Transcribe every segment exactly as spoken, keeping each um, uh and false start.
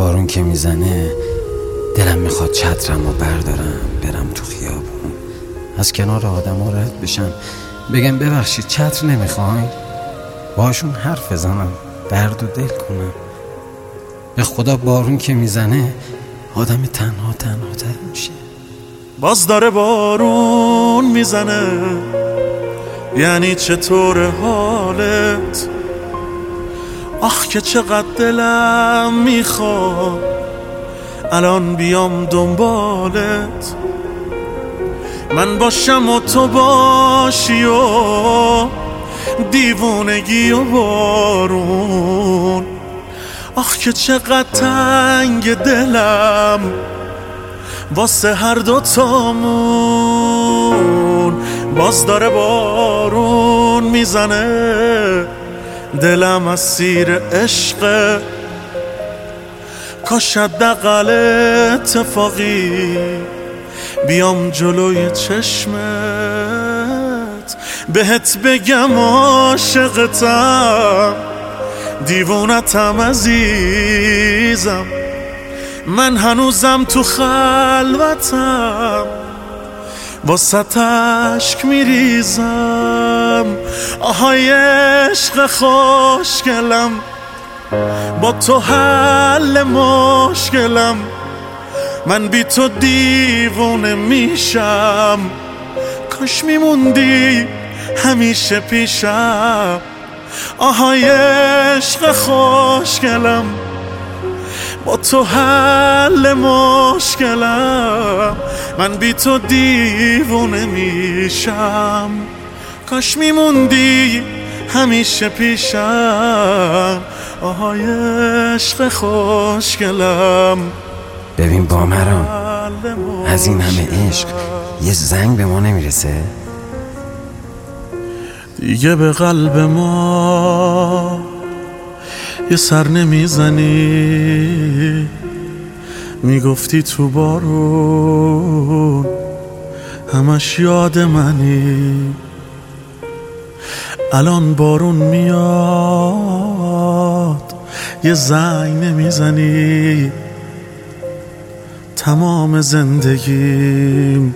بارون که میزنه دلم میخواد چترم رو بردارم برم تو خیابون، از کنار آدم ها رد بشم، بگم ببخشید چتر نمیخواین، باشون حرف بزنم، درد و دل کنم. به خدا بارون که میزنه آدم تنها تنها تر میشه. باز داره بارون میزنه، یعنی چطور حالت؟ آخ که چقدر دلم میخواد الان بیام دنبالت، من باشم و تو باشی و دیوونگی و بارون. آخ که چقدر تنگ دلم واسه هر دوتامون. باز داره بارون میزنه، دلم اسیر عشقه، کاش حداقل اتفاقی بیام جلوی چشمت بهت بگم عاشقتم، دیوونتم عزیزم، من هنوزم تو خلوتم واسه اشک میریزم. آهای عشق خوشگلم، با تو حل مشکلم، من بی تو دیوونه میشم، کاش میموندی همیشه پیشم. آهای عشق خوشگلم، با تو حل مشکلم، من بی تو دیوونه میشم، کاش میموندی همیشه پیشم. آهای عشق خوشگلم. ببین بامرام، از این همه عشق یه زنگ به ما نمیرسه؟ دیگه به قلب ما یه سر نمیزنی، میگفتی تو بارون همش یاد منی، الان بارون میاد یه زنگ نمیزنی، تمام زندگیم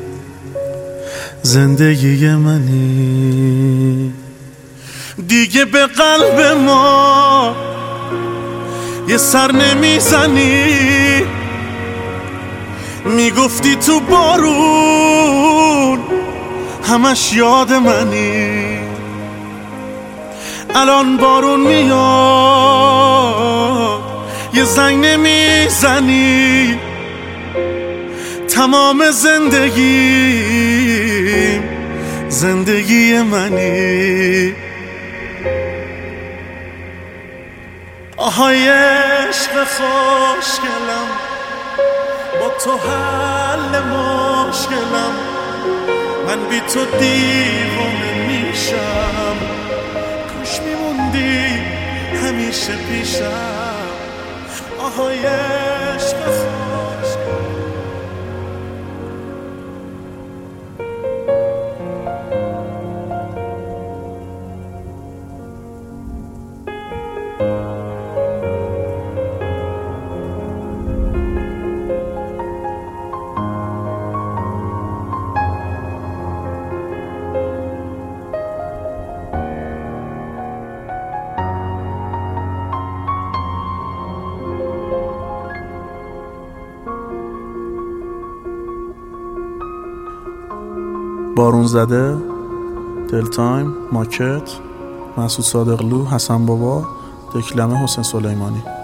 زندگی منی. دیگه به قلب ما یه سر نمیزنی، میگفتی تو بارون همش یاد منی، الان بارون میاد یه زنگ نمیزنی، تمام زندگیم زندگی منی. آهای عشق خوشگلم، با تو حل مشکلم، من بی تو دیوانه میشم، کاش میموندی همیشه پیشم. آهای عشق خوشگلم. بارون زده، دل تایم، ماکت، مسعود صادقلو، حسن بابا، دکلمه، حسین سلیمانی.